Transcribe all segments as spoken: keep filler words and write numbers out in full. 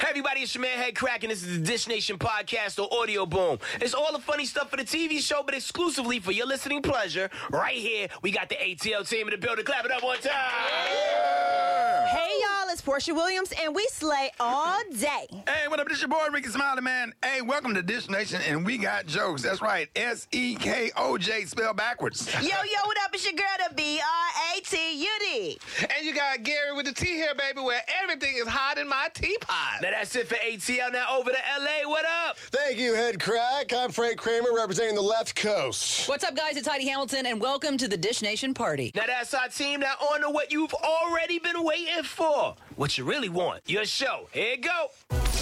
Hey everybody, it's your man Head Crack, and this is the Dish Nation podcast or Audio Boom. It's all the funny stuff for the T V show, but exclusively for your listening pleasure. Right here, we got the A T L team in the building. Clap it up one time. Yeah. Hey y'all, it's Portia Williams, and we slay all day. Hey, what up? This your boy Ricky Smiley, man. Hey, welcome to Dish Nation, and we got jokes. That's right, S E K O J spelled backwards. Yo, yo, what up? It's your girl, the B R A T U D. And you got Gary with the T here, baby, where everything is hot in my teapot. Now that's it for A T L. Now over to L A. What up? Thank you, Head Crack. I'm Frank Kramer, representing the left coast. What's up, guys? It's Heidi Hamilton, and welcome to the Dish Nation party. Now that's our team. Now on to what you've already been waiting for. What you really want. Your show. Here you go.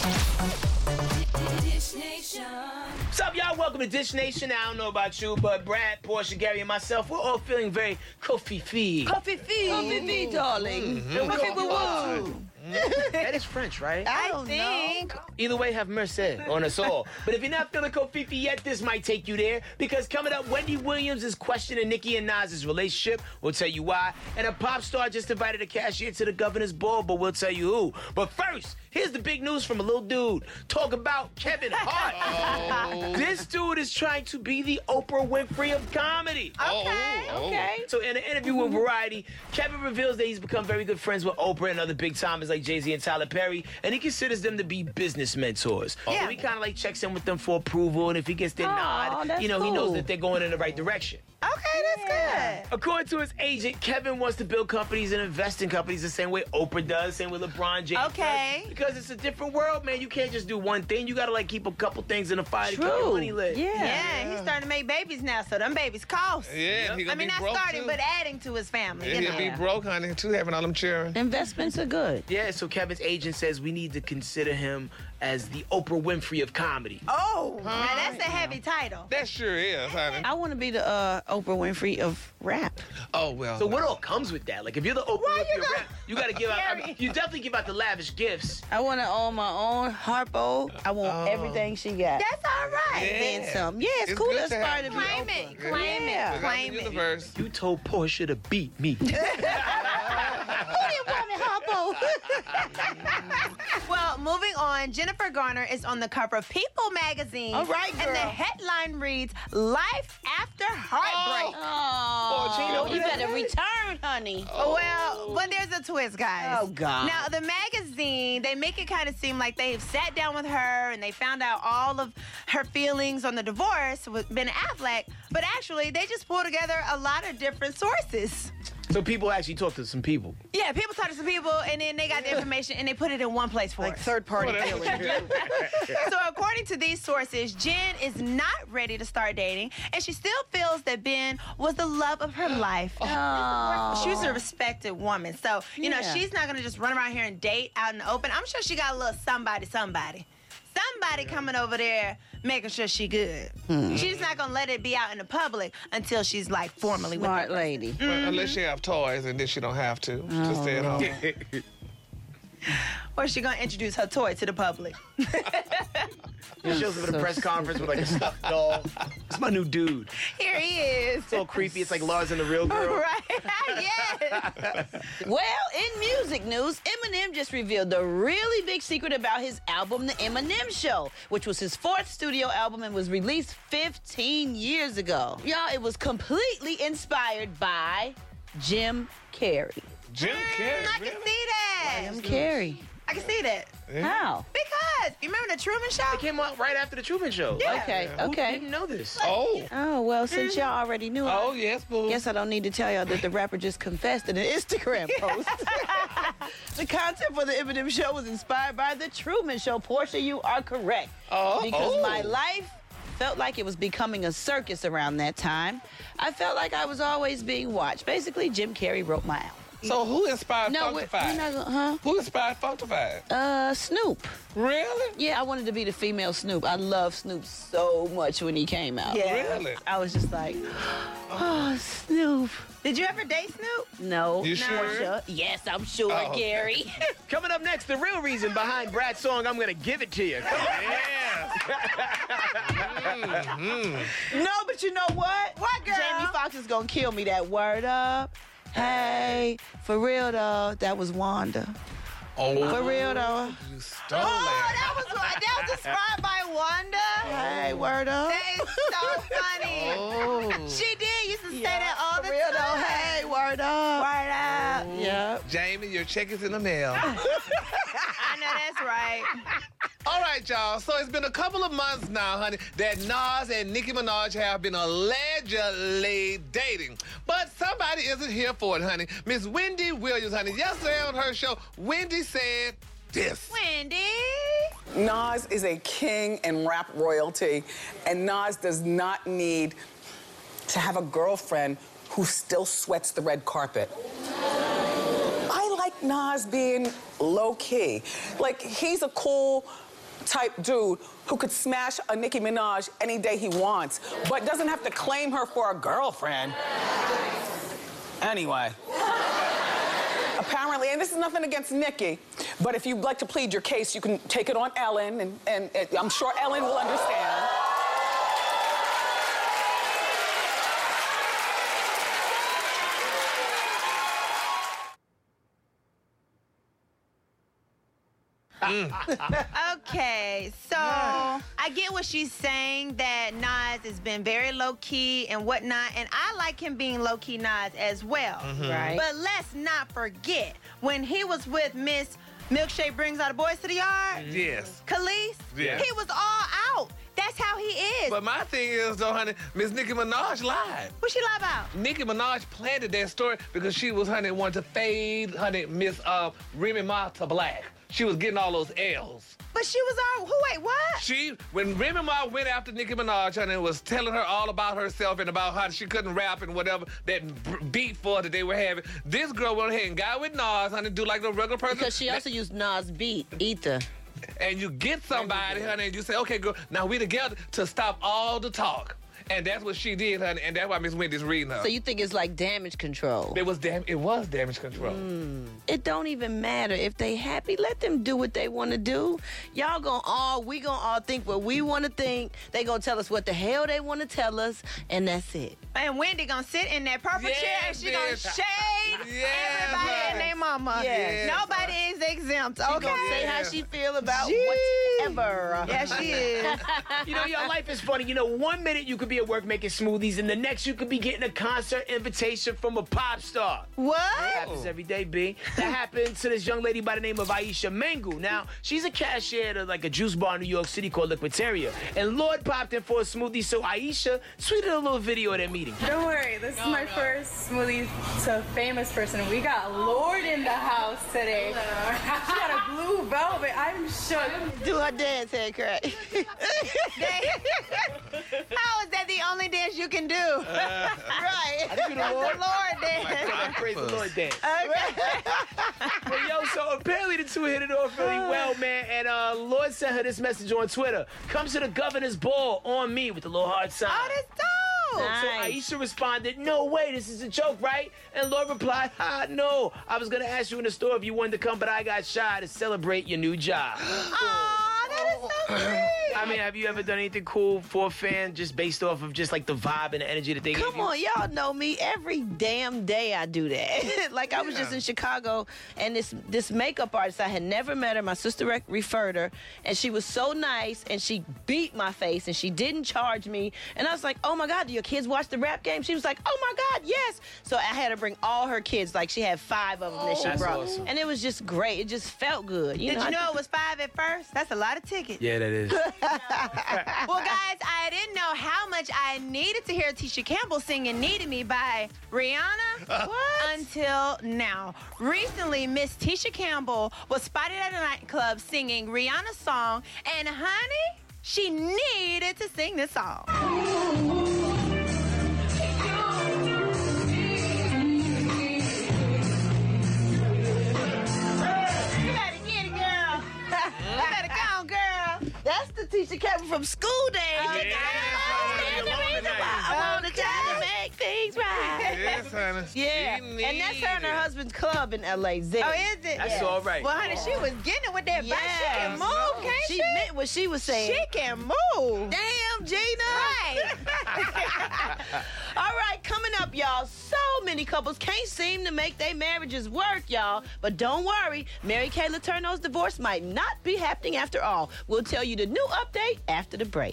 Dish Nation. What's up, y'all? Welcome to Dish Nation. I don't know about you, but Brad, Portia, Gary, and myself, we're all feeling very coffee-fee. Coffee-fee. Coffee-fee, darling. Mm-hmm. Coffee-woo. That is French, right? I don't think. Either way, have mercy on us all. But if you're not feeling Kofifi yet, this might take you there. Because coming up, Wendy Williams is questioning Nicki and Nas's relationship. We'll tell you why. And a pop star just invited a cashier to the governor's ball, but we'll tell you who. But first, here's the big news from a little dude. Talk about Kevin Hart. Oh. This dude is trying to be the Oprah Winfrey of comedy. Okay, Oh. okay. So in an interview with Variety, Kevin reveals that he's become very good friends with Oprah and other big timers like Jay-Z and Tyler Perry, and he considers them to be business mentors. Yeah. So he kind of like checks in with them for approval, and if he gets their Oh, nod, that's you know, he knows cool. that they're going in the right direction. Okay, that's good. According to his agent, Kevin wants to build companies and invest in companies the same way Oprah does, same way LeBron James Okay. does. Because it's a different world, man. You can't just do one thing. You got to like keep a couple things in the fire to keep your money lit. Yeah. yeah, he's starting to make babies now, so them babies cost. Yeah, he I gonna mean, be not broke starting, too. but adding to his family. Yeah, you he'll know. be broke, honey, too, having all them children. Investments are good. Yeah, so Kevin's agent says we need to consider him as the Oprah Winfrey of comedy. Oh, now that's a heavy title. That sure is, honey. I want to be the uh, Oprah Winfrey of rap. Oh, well. So what all comes with that? Like if you're the Oprah Why Winfrey you of go- rap, you got to give out. I mean, you definitely give out the lavish gifts. I want to own my own Harpo. I want Oh. everything she got. That's all right. Yeah. Then some. Yeah, it's, It's cool good to to aspire have to be Claim Oprah. it, claim Yeah. it, claim the it. universe. You told Portia to beat me. Who didn't want me Harpo? Well, moving on, Jennifer Garner is on the cover of People magazine. All right, And the girl. headline reads, Life After Heartbreak. Oh, Gina, you better return, honey. Well, but there's a twist, guys. Oh, God. Now, the magazine, they make it kind of seem like they've sat down with her and they found out all of her feelings on the divorce with Ben Affleck, but actually, they just pulled together a lot of different sources. So people actually talk to some people. Yeah, people talk to some people, and then they got the information, and they put it in one place for Like us. third party Well, feelings. So according to these sources, Jen is not ready to start dating, and she still feels that Ben was the love of her life. Oh. She's a respected woman, so you know Yeah. she's not gonna just run around here and date out in the open. I'm sure she got a little somebody, somebody. Somebody coming over there making sure she good. She's not gonna let it be out in the public until she's like formally Smart with her. lady. Well, unless you have toys, and then she don't have to. Just stay at home. Or she gonna introduce her toy to the public. She shows up at a So press conference with like a stuffed doll. It's my new dude. Here he is. It's all creepy. It's like Lars and the Real Girl. Right? Yes. Well, in music news, Eminem just revealed the really big secret about his album, The Eminem Show, which was his fourth studio album and was released fifteen years ago. Y'all, it was completely inspired by Jim Carrey. Jim Carrey. I can see that. Jim Carrey. I can see that. How? Because you remember the Truman Show? It came out right after the Truman Show. Yeah. Okay, Who okay. didn't know this? Oh. Oh, well, since y'all already knew, Oh, I yes, boo. guess I don't need to tell y'all that the rapper just confessed in an Instagram post. The content for the Eminem Show was inspired by the Truman Show. Portia, you are correct. Oh. Because Oh. my life felt like it was becoming a circus around that time. I felt like I was always being watched. Basically, Jim Carrey wrote my album. So who inspired No, we're, Funkified? we're not gonna, huh? Who inspired Funkified? Uh, Snoop. Really? Yeah, I wanted to be the female Snoop. I loved Snoop so much when he came out. Yeah. Really? I was just like, oh, Snoop. Did you ever date Snoop? No. You sure? Portia. Yes, I'm sure, Oh, okay. Gary. Coming up next, the real reason behind Brad's song, I'm Gonna Give It To You. Come on. Yeah. No, but you know what? What, girl? Jamie Foxx is gonna kill me. That word up. Hey, for real though, that was Wanda. Oh, For real, though. you stole Oh, that. that was that was inspired by Wanda. Hey, word up. That is so funny. Oh. She did used to say that all For the real, time. though. Hey, word up. Word up. Yeah. Jamie, your check is in the mail. I know that's right. All right, y'all. So it's been a couple of months now, honey, that Nas and Nicki Minaj have been allegedly dating. But somebody isn't here for it, honey. Miss Wendy Williams, honey. Yesterday on her show, Wendy said this. Wendy. Nas is a king in rap royalty, and Nas does not need to have a girlfriend who still sweats the red carpet. I like Nas being low-key. Like, he's a cool type dude who could smash a Nicki Minaj any day he wants, but doesn't have to claim her for a girlfriend. Anyway. Apparently, and this is nothing against Nicki, but if you'd like to plead your case, you can take it on Ellen, and, and, and I'm sure Ellen will understand. Okay, so I get what she's saying, that Nas has been very low-key and whatnot, and I like him being low-key Nas as well. Right. But let's not forget, when he was with Miss Milkshake Brings All the Boys to the Yard, Yes. Khalees, Yeah. he was all out. That's how he is. But my thing is, though, honey, Miss Nicki Minaj lied. What she lie about? Nicki Minaj planted that story because she was, honey, wanted to fade, honey, Miss uh, Remy Ma to black. She was getting all those L's. But she was all, who, wait, what? She, when Remy Ma went after Nicki Minaj, honey, was telling her all about herself and about how she couldn't rap and whatever, that b- beat for that they were having. This girl went ahead and got with Nas, honey, do like a regular person. Because she also used Nas' beat, Ether. And you get somebody, honey, and you say, okay, girl, now we together to stop all the talk. And that's what she did, honey, and that's why Miss Wendy's reading her. So you think it's like damage control? It was dam- It was damage control. It don't even matter. If they happy, let them do what they want to do. Y'all gonna all, we gonna all think what we want to think. They gonna tell us what the hell they want to tell us, and that's it. And Wendy gonna sit in that purple Yes, chair and she gonna bitch. shade Yes, everybody bitch. and their mama. Yes. Nobody is exempt, She okay? gonna say how she feel about Gee. whatever. Yeah, she is. You know, your life is funny. You know, one minute you could be at work making smoothies, and the next you could be getting a concert invitation from a pop star. What? That happens every day, B. That happened to this young lady by the name of Aisha Mengu. Now, she's a cashier at like a juice bar in New York City called Liquiteria. And Lord popped in for a smoothie, so Aisha tweeted a little video of their meeting. Don't worry, this is my first smoothie to a famous person. We got Lord in the house today. She got a blue velvet. I'm shook. Do her dance, head crack. How is that the only dance you can do? right. I do the Lord. The Lord dance. I praise the Lord dance. Okay. But yo, so apparently the two hit it off really well, man. And uh, Lord sent her this message on Twitter. Come to the governor's ball on me with the little heart sign. Oh, that's dope. Nice. So Aisha responded, no way, this is a joke, right? And Lord replied, ah, no. I was going to ask you in the store if you wanted to come, but I got shy to celebrate your new job. Aw, that is so sweet. I mean, have you ever done anything cool for a fan just based off of just like the vibe and the energy that they gave Come you? on, y'all know me. Every damn day I do that. like I was just in Chicago, and this this makeup artist, I had never met her. My sister rec- referred her, and she was so nice, and she beat my face, and she didn't charge me. And I was like, oh my God, do your kids watch the rap game? She was like, oh my God, yes. So I had to bring all her kids. Like she had five of them that she That's brought, awesome. and it was just great. It just felt good. You Did know, you I know think- it was five at first? That's a lot of tickets. Yeah, that is. Well, guys, I didn't know how much I needed to hear Tisha Campbell singing Needed Me by Rihanna what? until now. Recently, Miss Tisha Campbell was spotted at a nightclub singing Rihanna's song, and honey, she needed to sing this song. You better get it, girl. You better go on, girl. That's the teacher Campbell from School Days. Oh, You yeah. understand the reason why I want to try to make things right. Yes, honey. Yeah, She and that's her and her needed. husband's club in L A. Zed. Oh, is it? That's all right. Well, honey, she was getting it with that bike. She can Yes. move, can't She she? meant what she was saying. She can move. Damn Mom, Gina. Right. All right, coming up, y'all. So many couples can't seem to make their marriages work, y'all. But don't worry, Mary Kay Letourneau's divorce might not be happening after all. We'll tell you the new update after the break.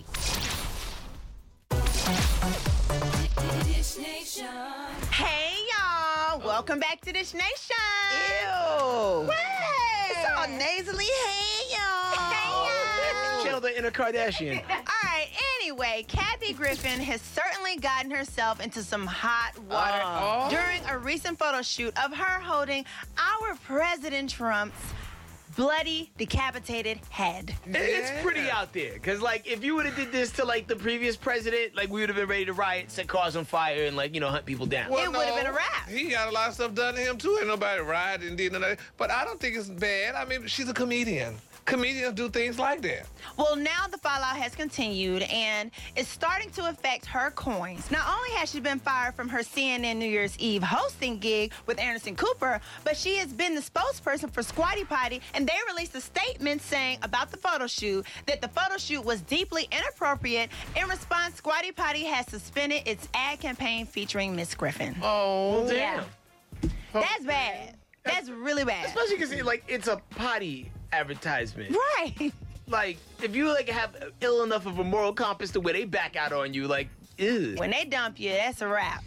Hey, y'all. Welcome back to Dish Nation. Ew. Hey. It's all nasally. Hey, y'all. Hey, y'all. Channel the inner Kardashian. All right, anyway, Kathy Griffin has certainly gotten herself into some hot water Oh. during a recent photo shoot of her holding our President Trump's bloody, decapitated head. It's pretty out there. Because, like, if you would have did this to, like, the previous president, like, we would have been ready to riot, set cars on fire, and, like, you know, hunt people down. Well, It would've no, been a wrap. He got a lot of stuff done to him, too. Ain't nobody rioted and did none of that. But I don't think it's bad. I mean, she's a comedian. Comedians do things like that. Well, now the fallout has continued and it's starting to affect her coins. Not only has she been fired from her C N N New Year's Eve hosting gig with Anderson Cooper, but she has been the spokesperson for Squatty Potty, and they released a statement saying about the photo shoot that the photo shoot was deeply inappropriate. In response, Squatty Potty has suspended its ad campaign featuring Miss Griffin. Oh, damn. Yeah. That's bad. That's really bad. Especially because, like, it's a potty advertisement. Right. Like, if you, like, have ill enough of a moral compass to where they back out on you, like, ew. When they dump you, that's a wrap.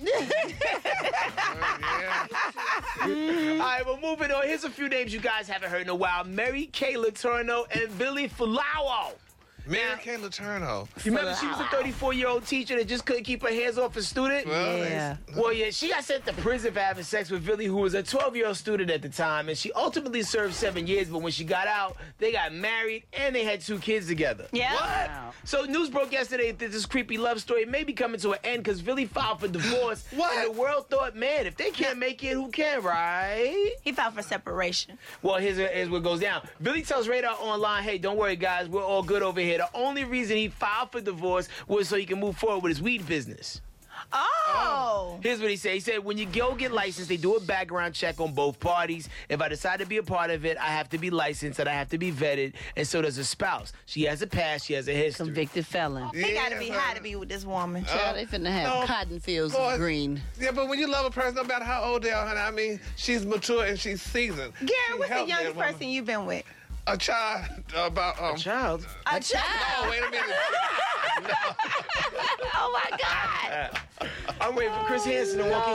All right, well, moving on. Here's a few names you guys haven't heard in a while. Mary Kay Letourneau and Billy Fulau. Mary Kay Letourneau. You remember she was a thirty-four-year-old teacher that just couldn't keep her hands off a student? Well, Yeah. Well, yeah, she got sent to prison for having sex with Billy, who was a twelve-year-old student at the time, and she ultimately served seven years, but when she got out, they got married, and they had two kids together. Yeah. What? Wow. So news broke yesterday that this creepy love story may be coming to an end because Billy filed for divorce. What? And the world thought, man, if they can't make it, who can, right? He filed for separation. Well, here's, here's what goes down. Billy tells Radar Online, hey, don't worry, guys, we're all good over here. The only reason he filed for divorce was so he can move forward with his weed business. Oh. Here's what he said. He said, when you go get licensed, they do a background check on both parties. If I decide to be a part of it, I have to be licensed and I have to be vetted, and so does a spouse. She has a past, she has a history. Convicted felon. He Yeah, gotta be son. high to be with this woman. Child, they finna have no. cotton fields Boy, of green. Yeah, but when you love a person, no matter how old they are, honey, I mean, she's mature and she's seasoned. Gary, She what's the helped youngest that woman. person you've been with? A child about um. Child. A child. Oh, wait a minute. Oh my God. I'm waiting for Chris Hansen to walk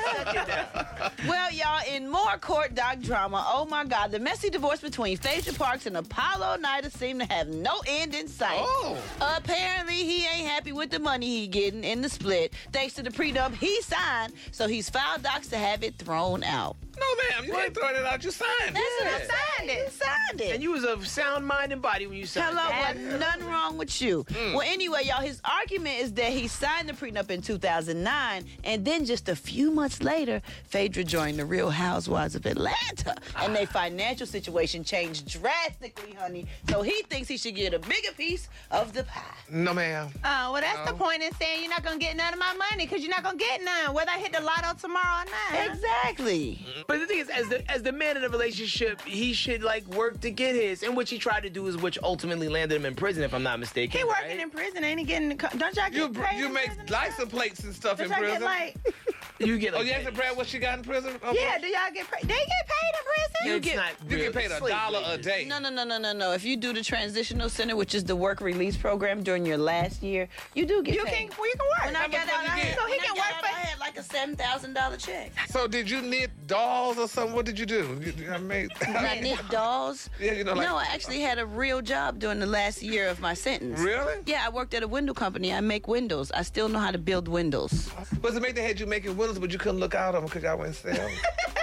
in. Well, y'all, in more court doc drama, oh my God, the messy divorce between Phaedra Parks and Apollo Nida seem to have no end in sight. Oh. Apparently, he ain't happy with the money he getting in the split, thanks to the prenup he signed, so he's filed docs to have it thrown out. No, ma'am, you ain't throwing it out. You signed That's it. what I'm Signed it. You signed it. And you was of sound mind and body when you signed Hello, it. wasn't nothing wrong with you. Well, anyway, y'all, his argument is that he signed the prenup in two thousand nine, and then just a few months later, Phaedra joined the Real Housewives of Atlanta, and their financial situation changed drastically, honey. So he thinks he should get a bigger piece of the pie. No, ma'am. Oh, well, that's the No. point in saying you're not gonna get none of my money because you're not gonna get none, whether I hit the lotto tomorrow or not. Exactly. But the thing is, as the as the man in the relationship, he should like work to get his, and what he tried to do is which ultimately landed him in prison, if I'm not mistaken. He working right? in prison, ain't he getting? Don't y'all get You paid you in make prison? license plates and stuff Don't in y'all prison. get like? You get Oh, like you asked Brad what she got in prison? Oh, Yeah, do y'all get paid? They get paid in prison? You get, not You real- get paid a slave dollar a wages. day. No, no, no, no, no, no. If you do the transitional center, which is the work release program during your last year, you do get You paid. can, well, you can work. When I got much out, money I you had, get? So he when I can got work out, for- I had like a seven thousand dollar check. So did you knit dolls or something? What did you do? You, I made. When I knit dolls. Yeah, you know, like- no, I actually had a real job during the last year of my sentence. Really? Yeah, I worked at a window company. I make windows. I still know how to build windows. Was it make they had you making windows, but you couldn't look out of them because y'all wouldn't sell them?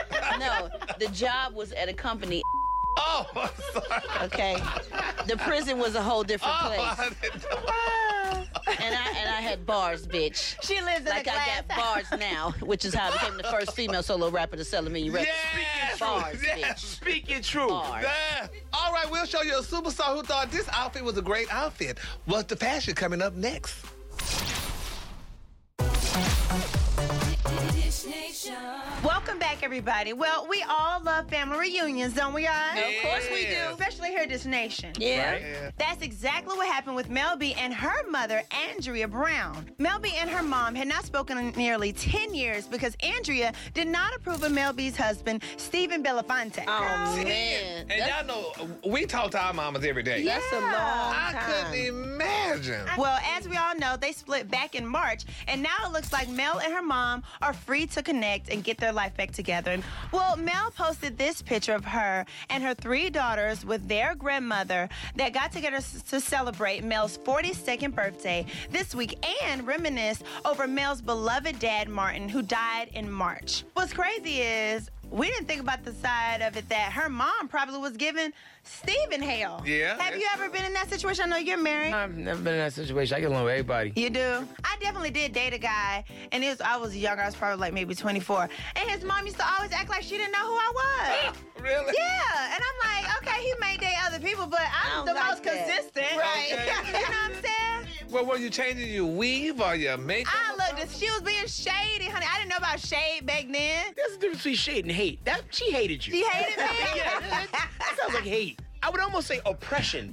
No, the job was at a company. Oh, I'm sorry. Okay, the prison was a whole different Oh, place, I didn't know. and I and I had bars, bitch. She lives in Like a I glass got house. bars now, which is how I became the first female solo rapper to sell a million records. Yes, Bars, yes. bitch. Speaking truth. Bars. Yeah. All right, we'll show you a superstar who thought this outfit was a great outfit. What's the fashion coming up next? Welcome back, everybody. Well, we all love family reunions, don't we, guys? Of course we do. Especially here at Dish Nation. Yeah. Right? Yeah. That's exactly what happened with Mel B and her mother, Andrea Brown. Mel B and her mom had not spoken in nearly ten years because Andrea did not approve of Mel B's husband, Stephen Belafonte. Oh, man. And y'all know, we talk to our mamas every day. Yeah. That's a long I time. couldn't imagine. Well, as we all know, they split back in March, and now it looks like Mel and her mom are free to connect and get their life back together. Well, Mel posted this picture of her and her three daughters with their grandmother that got together s- to celebrate Mel's forty-second birthday this week and reminisce over Mel's beloved dad, Martin, who died in March. What's crazy is we didn't think about the side of it that her mom probably was giving Stephen hell. Yeah, Have you that's- ever been in that situation? I know you're married. I've never been in that situation. I get along with everybody. You do? I definitely did date a guy, and it was, I was younger. I was probably like maybe twenty-four. And his mom used to always act like she didn't know who I was. Really? Yeah, and I'm like, okay, he may date other people, but I'm don't the like most that. consistent. Right. you know what I'm saying? Well, were you changing your weave or your makeup? I looked, at- she was being shady, honey. I didn't know about shade back then. There's a difference between shade and hate. That she hated you. She hated me. Yeah, that, that sounds like hate. I would almost say oppression.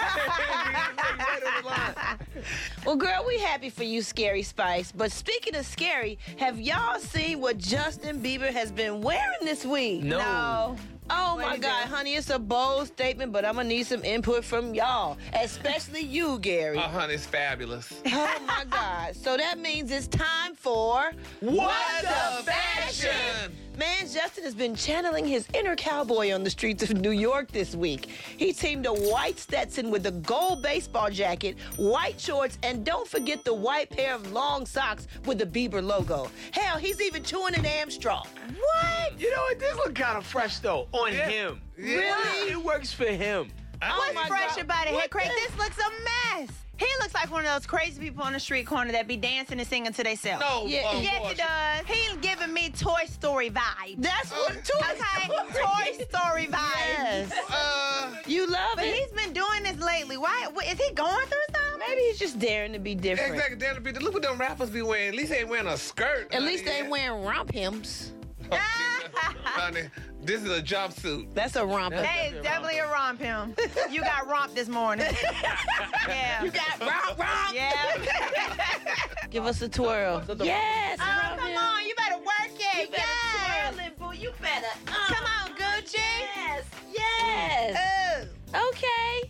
Well, girl, we happy for you, Scary Spice. But speaking of scary, have y'all seen what Justin Bieber has been wearing this week? No. No. Oh What'd my he God, do? honey, it's a bold statement, but I'm gonna need some input from y'all, especially you, Gary. Oh, honey, it's fabulous. Oh my God. So that means it's time for What the Fashion? Man, Justin has been channeling his inner cowboy on the streets of New York this week. He teamed a white Stetson with a gold baseball jacket, white shorts, and don't forget the white pair of long socks with the Bieber logo. Hell, he's even chewing a damn straw. What? You know what? This look kind of fresh though on Yeah. him. Really? It works for him. What's my fresh God. about it? Hey, What Craig, the- this looks a mess. He looks like one of those crazy people on the street corner that be dancing and singing to themselves. No, Yeah, uh, Yes, he Portia. does. He's giving me Toy Story vibes. That's what Toy Okay, Story Toy Story vibes. Yes. Uh, You love But it. he's been doing this lately. Why? what- Is he going through something? Maybe he's just daring to be different. exactly. Damn, the- look what them rappers be wearing. At least they ain't wearing a skirt. At least they honey. ain't wearing romp hems. Honey, this is a jumpsuit. That's a romp. Hey, it's definitely a romp him. You got romped this morning. Yeah. You got romp, romp. Yeah. Give us a twirl. Yes. Oh, romp come him. on. You better work it. You better yes. twirl it, boo. You better. uh, Come on, Gucci. Yes. Yes. Ooh. Okay.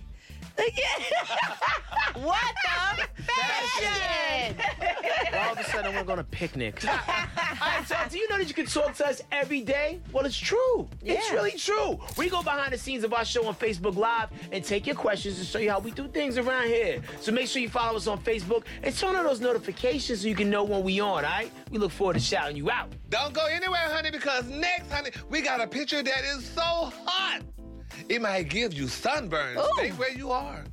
What the fashion? All of a sudden, we're going to picnic. All right, so do you know that you can talk to us every day? Well, it's true. It's Yeah. really true. We go behind the scenes of our show on Facebook Live and take your questions and show you how we do things around here. So make sure you follow us on Facebook and turn on those notifications so you can know when we on, all right? We look forward to shouting you out. Don't go anywhere, honey, because next, honey, we got a picture that is so hot. It might give you sunburn. Ooh. Stay where you are.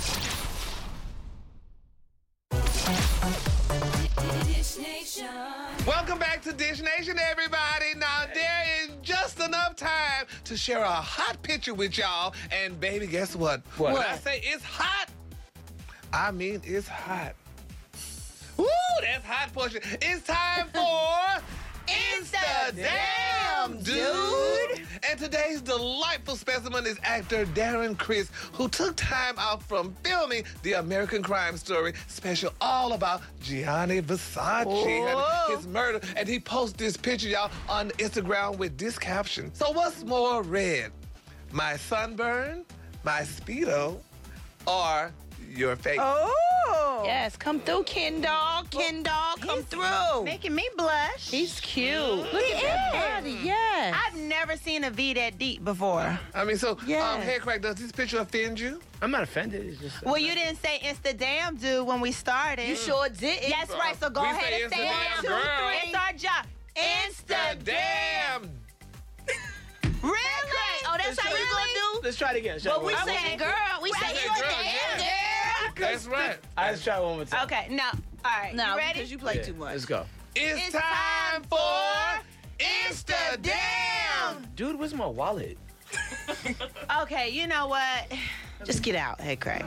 Welcome back to Dish Nation, everybody. Now, there is just enough time to share a hot picture with y'all. And, baby, guess what? What? When I say it's hot, I mean it's hot. Woo, that's hot portion. It's time for Insta-Damn, dude. And today's delightful specimen is actor Darren Criss, who took time out from filming the American Crime Story special all about Gianni Versace Whoa. and his murder. And he posted this picture, y'all, on Instagram with this caption. So what's more red? My sunburn, my Speedo, or your face? Oh. Yes, come through, Ken Dog. Ken Dog, come through. Making me blush. He's cute. Look He at that is. body. Yes. I've never seen a V that deep before. I mean, so, Yes. um, Head Crack, does this picture offend you? I'm not offended. It's just. Well, you didn't say Insta damn dude when we started. You sure did. That's right. So go We ahead say and say Insta it. damn Two, girl. three. It's our job. Insta Damn! Really? Oh, that's how you gonna do? Let's try it again. Shall But we one more say time? it, girl. We say say it, girl, damn yeah. girl. That's right. All right, let's try it one more time. Okay. No. All right. No, you ready? because you play Yeah, too much. Let's go. It's, It's time time for for Insta Damn! Dude, where's my wallet? Okay. You know what? Just get out, Head Crack.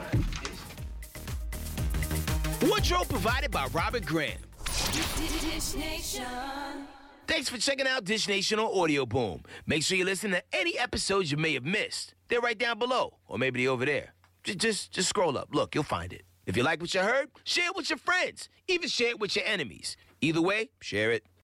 Wardrobe provided by Robert Graham. Thanks for checking out Dish Nation on Audio Boom. Make sure you listen to any episodes you may have missed. They're right down below, or maybe they're over there. Just, just, just scroll up. Look, you'll find it. If you like what you heard, share it with your friends. Even share it with your enemies. Either way, share it.